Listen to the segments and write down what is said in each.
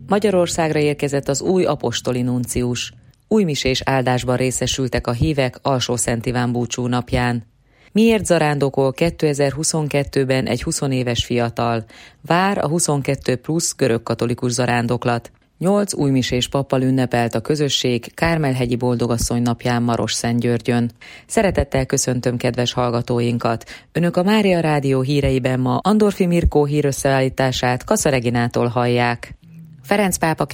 Magyarországra érkezett az új apostoli nuncius. Újmisés áldásban részesültek a hívek Alsó-Szent Iván búcsú napján. Miért zarándokol 2022-ben egy 20 éves fiatal? Vár a 22 plusz görögkatolikus zarándoklat. 8 újmisés pappal ünnepelt a közösség Kármel-hegyi Boldogasszony napján Marosszentgyörgyön. Szeretettel köszöntöm kedves hallgatóinkat! Önök a Mária Rádió híreiben ma Andorfi Mirkó hírösszeállítását Kassa Reginától hallják. Ferenc pápa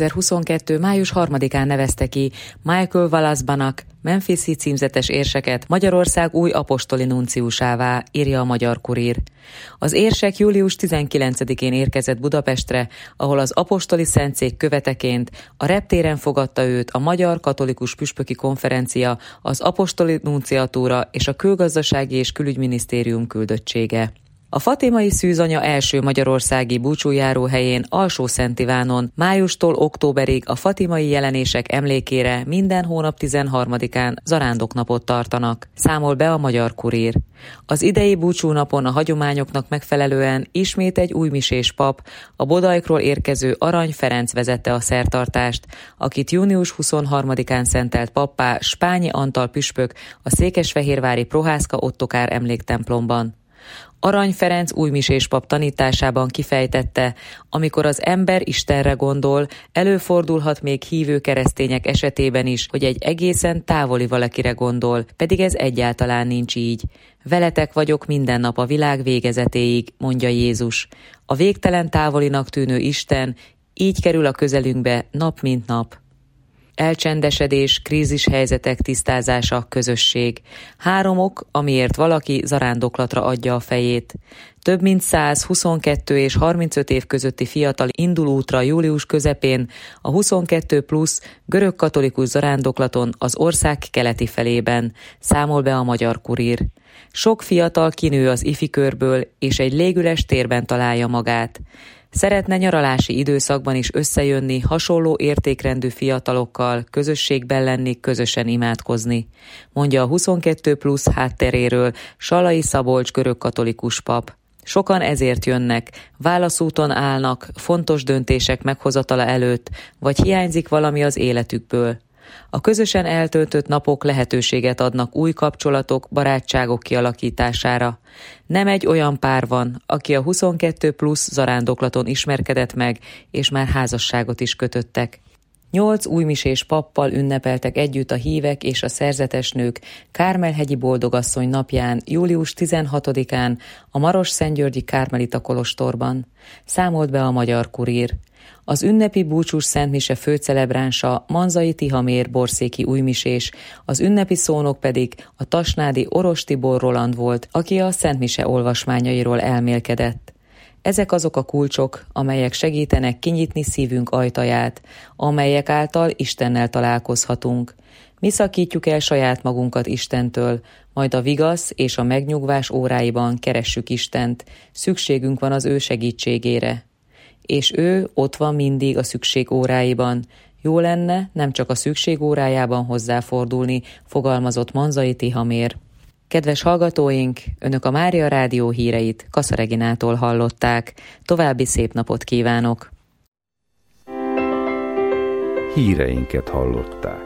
2022. május 3-án nevezte ki Michael Wallace-Banak, Memphisi címzetes érseket Magyarország új apostoli nunciusává, írja a Magyar Kurír. Az érsek július 19-én érkezett Budapestre, ahol az apostoli szentszék követeként a reptéren fogadta őt a Magyar Katolikus Püspöki Konferencia, az apostoli nunciatúra és a Külgazdasági és Külügyminisztérium küldöttsége. A fatimai szűzanya első magyarországi búcsújáró helyén Alsó-Szent Ivánon májustól októberig a fatimai jelenések emlékére minden hónap 13-án zarándoknapot tartanak, számol be a Magyar Kurír. Az idei búcsúnapon a hagyományoknak megfelelően ismét egy újmisés pap, a Bodajkról érkező Arany Ferenc vezette a szertartást, akit június 23-án szentelt pappá Spányi Antal püspök a székesfehérvári Prohászka Ottokár emléktemplomban. Arany Ferenc újmisés pap tanításában kifejtette, amikor az ember Istenre gondol, előfordulhat még hívő keresztények esetében is, hogy egy egészen távoli valakire gondol, pedig ez egyáltalán nincs így. Veletek vagyok minden nap a világ végezetéig, mondja Jézus. A végtelen távolinak tűnő Isten így kerül a közelünkbe nap mint nap. Elcsendesedés, krízishelyzetek tisztázása, közösség. 3 ok, amiért valaki zarándoklatra adja a fejét. Több mint 122 és 35 év közötti fiatal indul útra július közepén a 22 plusz görögkatolikus zarándoklaton az ország keleti felében, számol be a Magyar Kurír. Sok fiatal kinő az ifi körből, és egy légüres térben találja magát. Szeretne nyaralási időszakban is összejönni hasonló értékrendű fiatalokkal, közösségben lenni, közösen imádkozni, mondja a 22 plusz hátteréről Sallai Szabolcs görögkatolikus pap. Sokan ezért jönnek, válaszúton állnak, fontos döntések meghozatala előtt, vagy hiányzik valami az életükből. A közösen eltöltött napok lehetőséget adnak új kapcsolatok, barátságok kialakítására. Nem egy olyan pár van, aki a 22 plusz zarándoklaton ismerkedett meg, és már házasságot is kötöttek. 8 újmisés pappal ünnepeltek együtt a hívek és a szerzetes nők Kármel-hegyi Boldogasszony napján, július 16-án a Marosszentgyörgyi Kármelita kolostorban, számolt be a Magyar Kurír. Az ünnepi búcsús szentmise főcelebránsa Manzai Tihamér borszéki újmisés, az ünnepi szónok pedig a tasnádi Oros Tibor Roland volt, aki a szentmise olvasmányairól elmélkedett. Ezek azok a kulcsok, amelyek segítenek kinyitni szívünk ajtaját, amelyek által Istennel találkozhatunk. Mi szakítjuk el saját magunkat Istentől, majd a vigasz és a megnyugvás óráiban keressük Istent, szükségünk van az ő segítségére. És ő ott van mindig a szükség óráiban. Jó lenne nem csak a szükség órájában hozzáfordulni, fogalmazott Manzai Tihamér. Kedves hallgatóink, Önök a Mária Rádió híreit Kassa Reginától hallották. További szép napot kívánok! Híreinket hallották.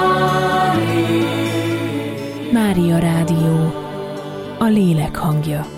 Mária Rádió, a lélek hangja.